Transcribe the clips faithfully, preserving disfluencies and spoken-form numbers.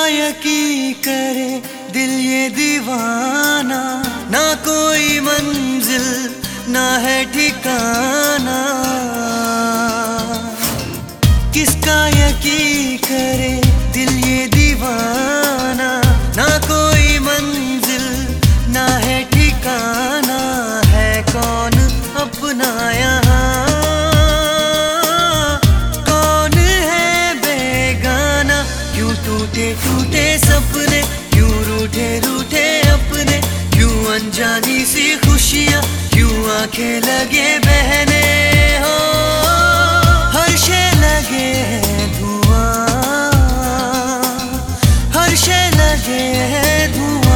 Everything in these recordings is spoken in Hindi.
यकीन करे दिल ये दीवाना, ना कोई मंजिल ना है ठिकाना। किसका यकीन करे दिल ये दीवाना, ना कोई मंजिल ना है ठिकाना। है कौन अपना यहाँ, कौन है बेगाना। क्यों टूटे टूटे सपने, क्यों रूठे रूठे अपने, क्यों अनजानी सी खुशियाँ, क्यों आंखें लगे बहने हो। हर शय लगे है धुआं, हर शय लगे है धुआं।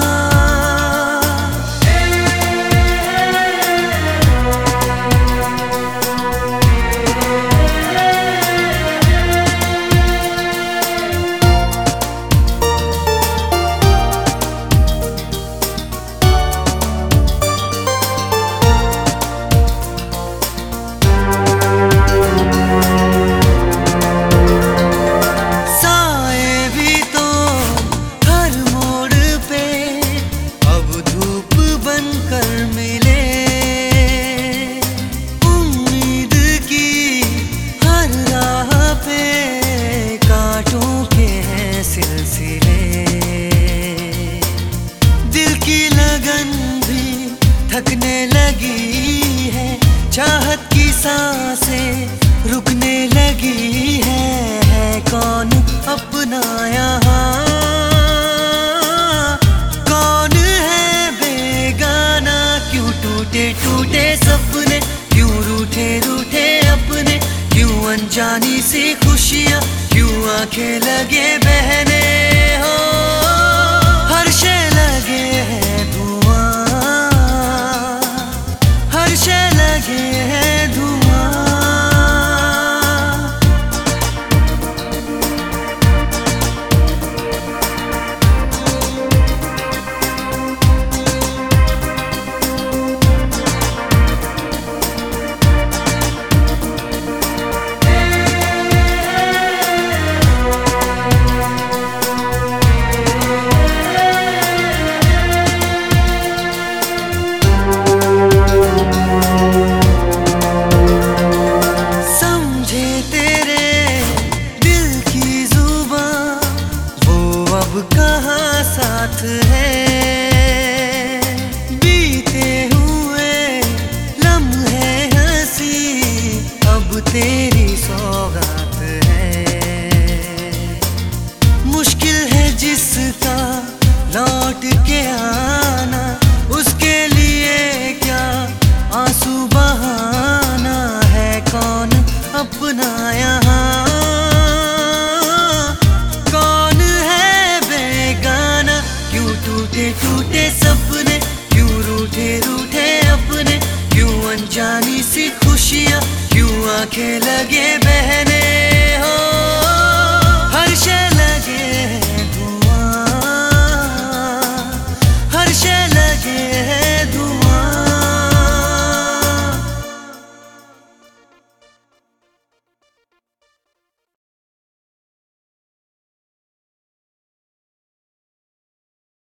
दिल की लगन भी थकने लगी है, चाहत की सांसें रुकने लगी है। है कौन अपना यहाँ, कौन है बेगाना। क्यों टूटे टूटे सपने, क्यों रूठे रूठे अपने, क्यों अनजानी सी खुशियाँ, क्यों आंखें लगे बहने हो। हर शय लगे है धुआं, हर शय लगे है धुआं। कहाँ साथ है बीते हुए लम्हे हंसी, अब तेरी सौगात है। मुश्किल है जिसका लौट के आना, उसके लिए क्या आंसू बहाना। है कौन अपना यहाँ, टूटे टूटे सपने, क्यों रूठे रूठे अपने, क्यों अनजानी सी खुशियाँ, क्यों आंखें लगे